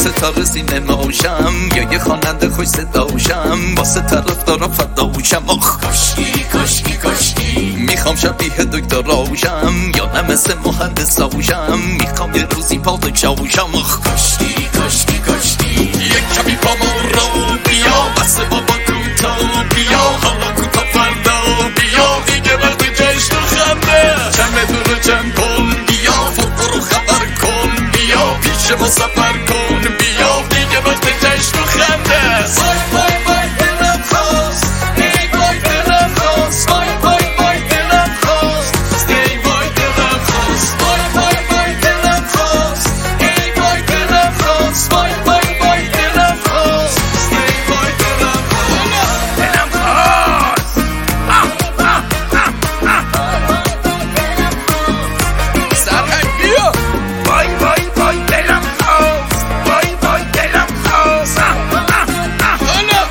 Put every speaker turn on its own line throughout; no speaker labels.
ستاره سینماشم یا یه خواننده خوش صداشم واسه طرفدارا فداشم. آخ
کاشکی کاشکی کاشکی
میخوام شبیه دکتراشم یا نه مثل مهندساشم میخوام یه روزی پادشاهشم. آخ
کاشکی کاشکی کاشکی
یک کمی پا ما رو بیا بس بابا کوتا بیا حالا کوتا فردا بیا دیگه وقت جشن و خنده چند دور چند کن بیا فوق رو خبر کن بیا پیش ما سفر کن بیا دیگه وقت جشن و خنده.
وای وای وای دلم خواست ای وای دلم خواست وای وای وای دلم خواست ای وای دلم خواست وای وای وای دلم خواست ای وای دلم خواست وای وای وای دلم خواست ای وای دلم خواست
دلم خواست سرهنگ بیا وای وای وای دلم خواست وای وای دلم خواست حالا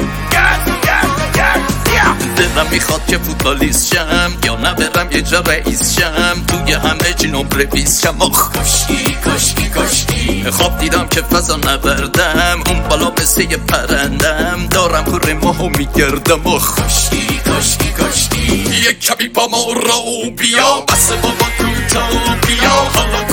دلم میخواد که فوتبالیست شم یا نبرم یه جا رئیس شم توی همه چی نمره 20 شم. آخ
کاشکی کاشکی کاشکی
خواب دیدم که فضا نبردم اون بالا مثل یه پرندم دارم کره ماهو میگردم. آخ
کاشکی کاشکی کاشکی
یک کمی با ما رو بیا بس بابا کوتا بیا حالا